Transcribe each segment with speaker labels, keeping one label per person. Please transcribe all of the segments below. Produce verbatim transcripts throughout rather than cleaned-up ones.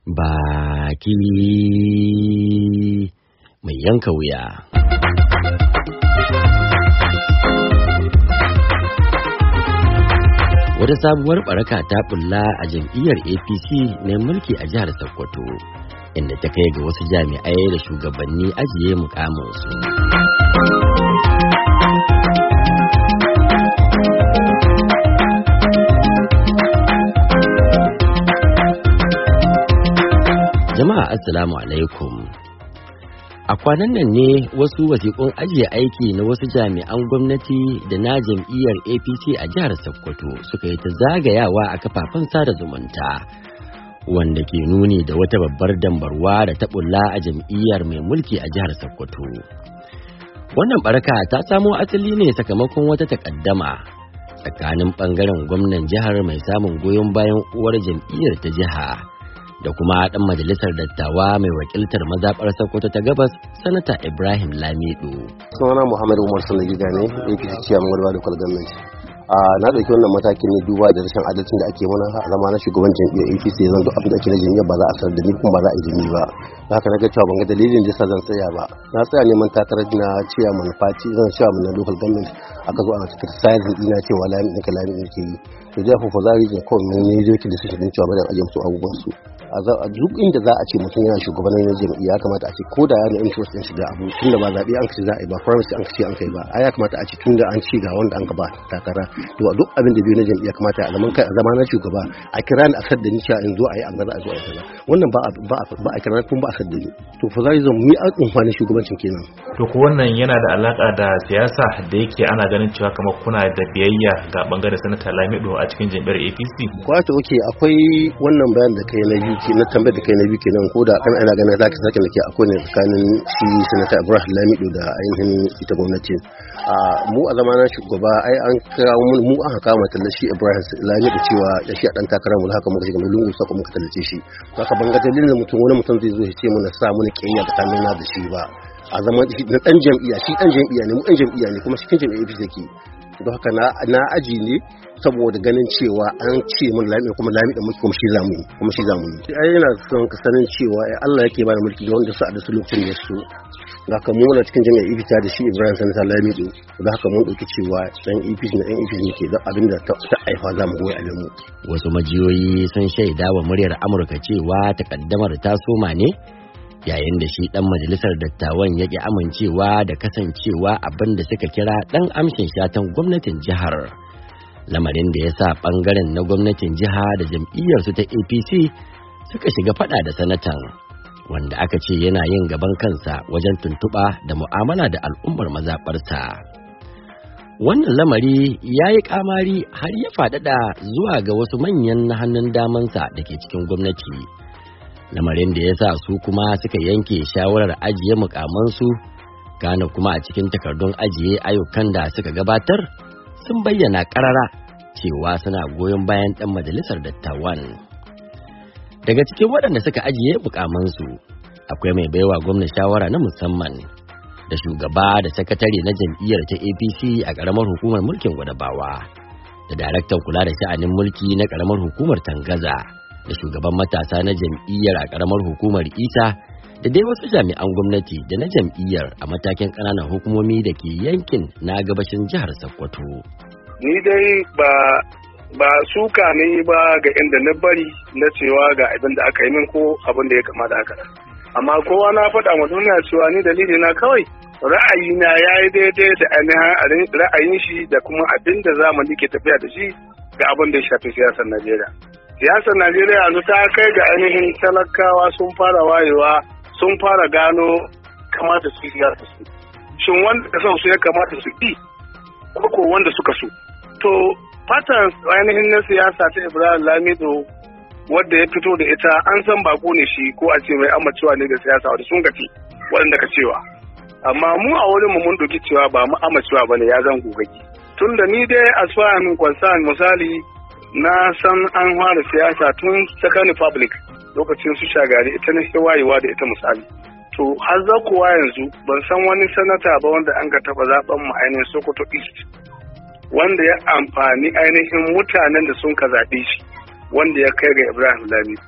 Speaker 1: baki mai yanka wuya. Wata sabuwar baraka ta bulla a jam'iyyar A P C mai mulki a jihar Sokoto, inda ta kai ga wasu jami'ai da shugabanni ajiye mukaminsu. Jama'a assalamu alaikum. A kwanan nan ne wasu wasiƙun ajiye aiki na wasu jami'an gwamnati da na jam'iyyar A P C a jihar Sokoto suka yi ta zagayawa a kafafen sada zumunta, wanda ke nuni da wata babbar dambarwa da ta bulla a jam'iyyar mai mulki a jihar Sokoto. Wannan baraka ta samo asali ne sakamakon wata takaddama tsakanin bangaren gwamnan jihar mai samun goyon bayan uwar jam'iyyar ta jiha da kuma ɗan majalisar dattawa mai wakiltar mazaɓar Sokoto ta Gabas, Sanata Ibrahim Lamido.
Speaker 2: Sunana Muhammadu Umar Sallagi Gane, A P C Chairman Gwarba Local Government. A na ɗauki wannan matakin ne duba da rashin adalcin da ake mana a zama na shugaban jam'iyyar A P C, zan zo abin da ake na jam'iyyar ba za a sanar da ni kuma ba za a yi ba. Da haka na ga cewa ban ga dalilin da yasa zan tsaya ba. Na tsaya neman takarar na Chairman Party, zan Chairman na Local Government, aka zo ana criticizing ina cewa Lamido ka Lamido ke yi. To da for that reason kawai ne ne yake da su din cewa ba zan ajiye musu abubuwan su. A duk inda za a ce mutum yana shugaban na jam'iyya ya kamata a ce ko da yana interest din shiga abu tunda ba zabe an kace za a yi ba promise an kace an kai ba ai ya kamata a ce tunda an ci ga wanda an ka ba takara to duk abin da biyu na jam'iyya kamata a zaman kai a zama na shugaba a kira ni a sadda ni cewa in zo a yi an ga za a zo a yi kaza wannan ba ba ba a kira kuma ba a sadda ni to fa zai zo mu yi amfani shugabancin kenan.
Speaker 3: To ko wannan yana da alaka da siyasa da yake ana ganin cewa kamar kuna da biyayya ga bangaren Sanata Lamido a cikin jam'iyyar A P C.
Speaker 2: Kwato oke akwai wannan bayan da kai na biyu na tambayar da kai na biyu kenan ko da kan ana ganin zaka sake da ke akwai ne tsakanin shi Sanata Ibrahim Lamido da ainihin ita gwamnati. A mu a zamanin shugaba ai an kira mu an haka mu tallashi Ibrahim Lamido cewa da shi a dan takara mu haka muka shiga mai lungu sako muka tallace shi. Haka ban ga dalilin mutum wani mutum zai zo ya ce mu na sa mu ne kiyaya tsakanin na da shi ba. A zaman shi na dan jam'iyya shi dan jam'iyya ne mu dan jam'iyya ne kuma cikin jam'iyyar A P C yake. Don haka na na aji ne saboda ganin cewa an ce mun Lamido kuma Lamido muke kuma shi zamu yi kuma shi zamu yi ai yana son ka sanin cewa Allah yake bada mulki da wanda su a da su lokacin da su da haka mu na cikin jami'a ibita da shi Ibrahim Sanata Lamido da haka mun dauki cewa dan E P C na dan E P C ne ke da abinda ta aifa zamu goyi a mu.
Speaker 1: Wasu majiyoyi sun shaida wa muryar Amurka cewa takaddamar ta soma ne yayin da shi dan majalisar dattawan yake amincewa da kasancewa abin da suka kira dan amshin shatan gwamnatin jihar, lamarin da ya sa bangaren na gwamnatin jiha da jam'iyyar su ta A P C suka shiga fada da sanatan, wanda aka ce yana yin gaban kansa wajen tuntuɓa da mu'amala da al'ummar mazaɓarsa. Wannan lamari ya yi kamari har ya faɗaɗa zuwa ga wasu manyan na hannun damansa da ke cikin gwamnati, lamarin da ya sa su kuma suka yanke shawarar ajiye mukamansu. Kana kuma a cikin takardun ajiye ayyukan da suka gabatar sun bayyana karara cewa suna goyon bayan ɗan majalisar dattawan. Daga cikin waɗanda suka ajiye mukamansu akwai mai baiwa gwamna shawara na musamman da shugaba da sakatare na jam'iyyar ta A P C a ƙaramar hukumar mulkin Gwadabawa da daraktan kula da sha'anin mulki na ƙaramar hukumar Tangaza da shugaban matasa na jam'iyyar a ƙaramar hukumar Isa da dai wasu jami'an gwamnati da na jam'iyyar a matakin ƙananan hukumomi da ke yankin na gabashin jihar Sokoto.
Speaker 4: Ni dai ba ba suka ne ba ga inda na bari na cewa ga abin da aka yi min ko abin da ya kamata haka. Amma kowa na faɗa ma duniya cewa ni dalili na kawai ra'ayina ya yi daidai da ainihin ra'ayin shi da kuma abin da zamani ke tafiya da shi ga abin da ya shafi siyasar Najeriya. Siyasar Najeriya yanzu ta kai ga ainihin talakawa sun fara wayewa sun fara gano kamata su yi siyasa su. Shin wanda ka son su ya kamata su yi ko wanda suka so. To fatan ainihin na siyasa ta Ibrahim Lamido wadda ya fito da ita an san bako ne shi ko a ce mai amacewa ne da siyasa wadda sun gaci waɗanda ka cewa. Amma mu a wurin mu mun doki cewa ba mu amacewa bane ya zan gogaggi. Tun da ni dai as far as concern misali na san an fara siyasa tun second republic lokacin su shagari ita ne wayewa da ita misali. To har za kuwa yanzu ban san wani sanata ba wanda an ka taba zaben mu ainihin Sokoto East wanda ya amfani ainihin mutanen da sun ka zaɓe shi wanda ya kai ga Ibrahim Lamido.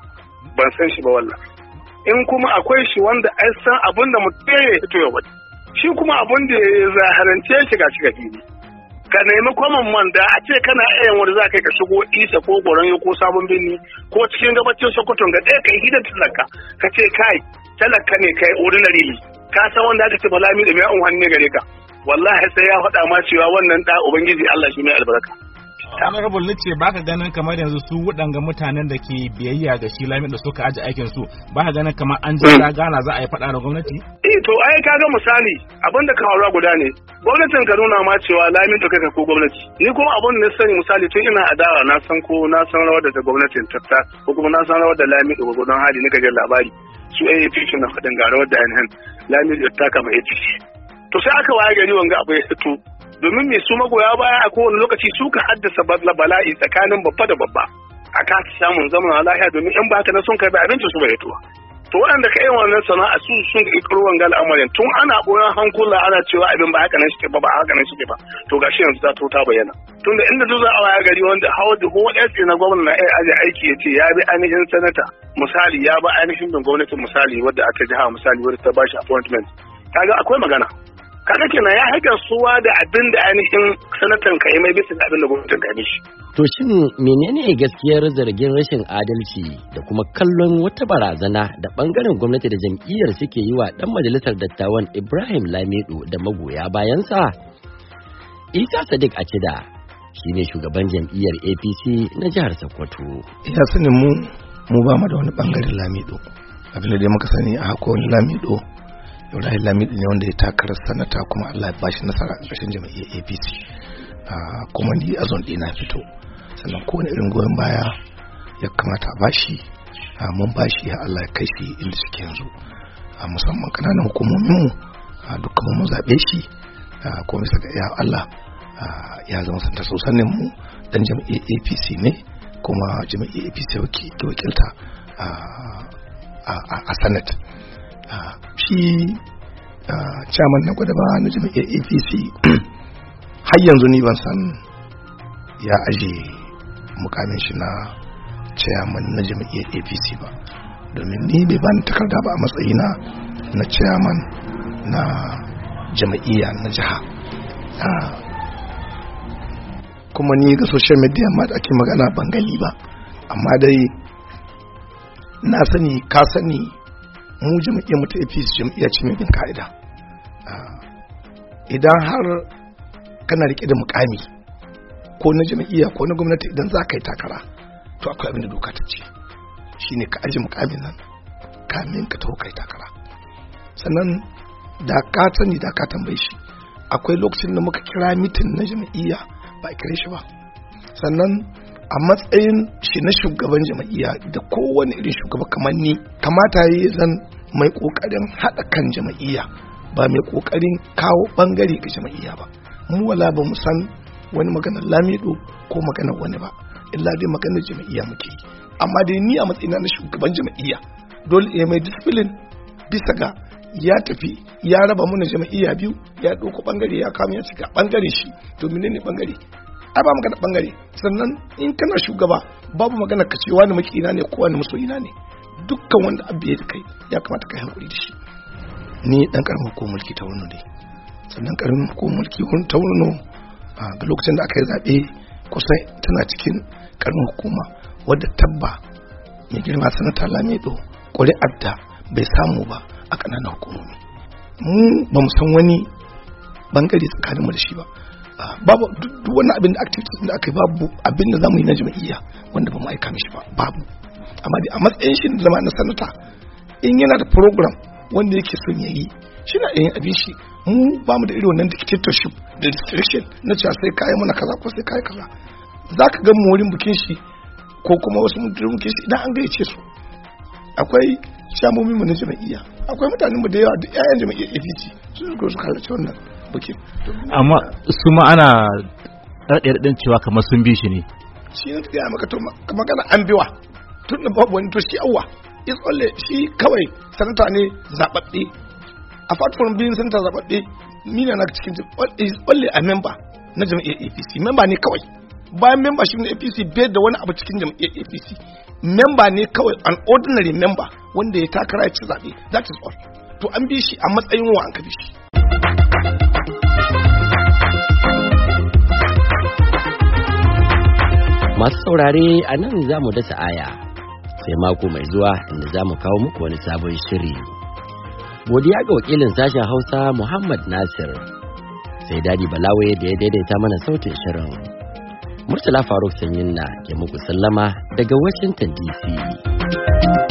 Speaker 4: ban san shi ba wallah. In kuma akwai shi wanda an san abin da mutum ya fito ya wani, shi kuma abin da ya zaharance shi ga shiga fili. Ka nemi kwaman man da a ce kana iya wanda za ka yi ka shigo isa ko goron ko sabon birni ko cikin gabacin sokoton ga ɗaya ka yi hidan talaka ka ce kai talaka ne kai ordinary ka san wanda aka ce balami da mai an hannu gare ka wallahi sai ya faɗa ma cewa wannan da ubangiji Allah shi mai albarka.
Speaker 5: Honorable nace baka ganin kamar yanzu su waɗanga mutanen da ke biyayya ga shi Lamido suka aje aikin su baka ganin kamar an ji da gana za a yi faɗa da gwamnati?
Speaker 4: Eh to ai kaga misali abinda ka haura guda ne gwamnatin ka nuna ma cewa Lamido kai ko gwamnati ni kuma abin da na sani misali tun ina adawa na san ko na san rawar da gwamnatin tatta ko kuma na san rawar da Lamido ko don hali nika jin labari su A P C na faɗin ga rawar da ainihin Lamido ta kama A P C to sai aka waye gari wanga abu ya fito domin me su magoya baya a kowane lokaci su ka haddasa bala'i tsakanin babba da babba a kasa samun zaman lafiya domin in ba haka na sun kai abinci su bai tuwa to waɗanda ka yi wannan sana'a su sun ga ikiro wanga al'amarin tun ana koyon hankula ana cewa abin ba haka nan shi ba ba haka nan shi ba to gashi yanzu ta to ta bayyana tunda inda duk za a waya gari wanda hawa da kowa ɗaya tsaye na gwamnati na aje aiki ya ce ya bi ainihin sanata misali ya ba ainihin bin gwamnatin misali wadda aka jiha misali wadda ta bashi appointment kaga akwai magana kaga kenan ya haƙa suwa da abin da ainihin sanatan ka yi mai bisa da abin da gwamnatin ka yi shi.
Speaker 1: To shin menene gaskiyar zargin rashin adalci da kuma kallon wata barazana da bangaren gwamnati da jam'iyyar suke yi wa dan majalisar dattawan Ibrahim Lamido da magoya bayansa? Isa Sadiq Acida shine shugaban jam'iyyar A P C na jihar Sokoto.
Speaker 6: Ina sanin mu mu ba mu da wani bangaren Lamido. Abin da dai muka sani a hako wani Lamido Ibrahim Lamido ne wanda ya takarar sanata kuma Allah ya bashi nasara a ƙarshen jam'iyyar A P C kuma ni a zon ɗina fito sannan kowane irin goyon baya ya kamata a bashi mun bashi ya Allah ya kai shi inda suke yanzu musamman kananan hukumomin mu dukkan mu zaɓe shi kuma bisa ga ya Allah ya zama santa sosanin mu dan jam'iyyar A P C ne kuma jam'iyyar A P C ke wakilta a Senate. Uh, shi uh, chairman na gwada ba na jami'ar A P C har yanzu ni ban san ya aje mukamin shi na chairman na jami'ar A P C ba domin ni bai bani takarda ba a matsayina na chairman na jami'iyya na jiha uh, kuma ni ga social media ma da ake magana ban gani ba amma dai na sani ka sani mu jami'ar mu ta A P C jami'a ce mai bin ka'ida idan har kana rike da mukami ko na jami'a ko na gwamnati idan za ka yi takara to akwai abin da doka ta ce shine ka aje mukamin nan kamin ka taho kai takara sannan da ka sani da ka tambaye shi akwai lokacin da muka kira mitin na jami'a ba a kire shi ba sannan a matsayin shi na shugaban jama'iya da kowane irin shugaba kamar ni kamata yi zan mai kokarin haɗa kan jama'iya ba mai kokarin kawo bangare ga jama'iya ba mu wala ba mu san wani maganar Lamido ko maganar wani ba illa dai maganar jama'iya muke yi amma dai ni a matsayina na shugaban jama'iya dole ya mai discipline bisa ga ya tafi ya raba mu na jama'iya biyu ya ɗauko bangare ya kama ya cika bangare shi to menene bangare ai ba magana bangare sannan in kana shugaba babu magana ka ce wani makina ne ko wani masoyina ne dukkan wanda abu ya kai ya kamata ka hankuri da shi ni dan karamin hukumar mulki ta wani ne sannan karamin hukumar mulki ta wani a ga lokacin da aka yi zaɓe kusan tana cikin karamin hukuma wadda tabba mai girma sanata Lamido ƙuri'ar da bai samu ba a ƙananan hukumomi mu ba mu san wani bangare tsakaninmu da shi ba babu duk wani abin da activities da aka yi babu abin da zamu yi na jami'a wanda ba mu aika mishi ba babu amma dai a matsayin shi da zama na sanata in yana da program wanda yake son ya yi shi na yin abin shi mu ba mu da irin wannan dictatorship da restriction na cewa sai kayi mana kaza ko sai kayi kaza za ka ga mu wurin bikin shi ko kuma wasu mutum bikin shi idan an gayyace su akwai shamomin mu na jami'a akwai mutanen mu da yawa da ƴaƴan jami'a A P C su zo su halarci wannan bikin
Speaker 5: amma su ma ana ɗaɗɗaɗɗin cewa kamar sun bi shi ne
Speaker 6: shi ne ta maka to magana an biwa tun da babu wani to shi awwa is only shi kawai sanata ne zababbe apart from being sanata zababbe ni na cikin is only a member na jami'ar A P C member ne kawai bayan membership na A P C bai da wani abu cikin jam'iyyar A P C. Member ne kawai, an ordinary member wanda ya takara ya ci zaɓe, that is all. To an bi shi a matsayin wa an ka bi shi.
Speaker 1: Masu saurare a nan za mu dasa aya sai mako mai zuwa inda za mu kawo muku wani sabon shiri. Godiya ga wakilin sashen Hausa Muhammad Nasir, sai Dadi Balawe da ya daidaita mana sautin shirin. Murtala Faruk Sanyin na ke muku sallama daga Washington D C.